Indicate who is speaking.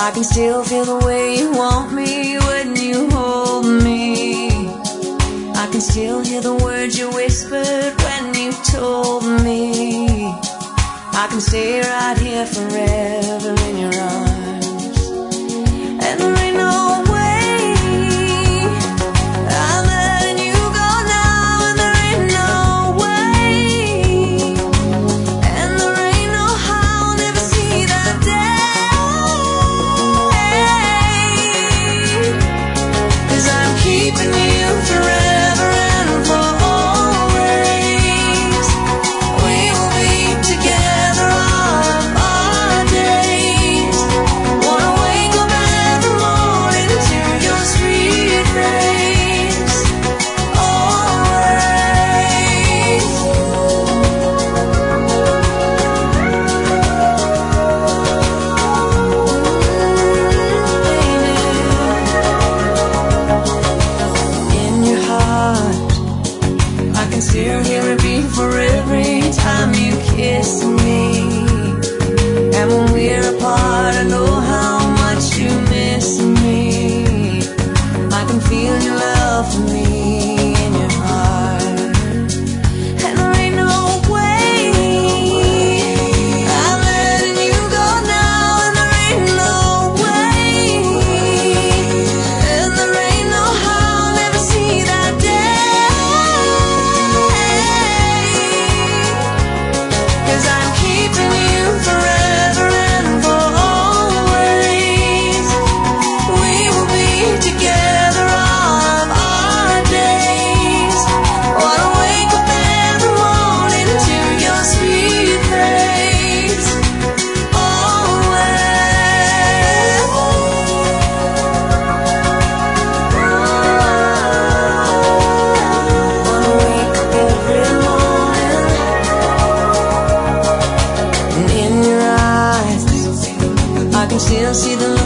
Speaker 1: I can still feel the way you want me when you hold me. I can still hear the words you whispered when you told me I can stay right here forever in your arms. And there ain't no way I'm letting you go now, and there ain't no way, and there ain't no how I'll never see that day. 'Cause I'm keeping you forever and for always. We will be together all of our days. Wanna wake up every morning to your sweet face. Always. In your heart, I can still hear it beat for every time you kiss me. And when we're apart, I know how much you miss me. I can feel your love for me in your heart. And there ain't no way I'm letting you go now, and there ain't no way, and there ain't no how I'll ever see that day. 'Cause I'm keeping you forever and for always. We will be together all of our days. Wanna wake up every morning to your sweet face. Always. Wanna wake up every morning, and in your eyes I can still see the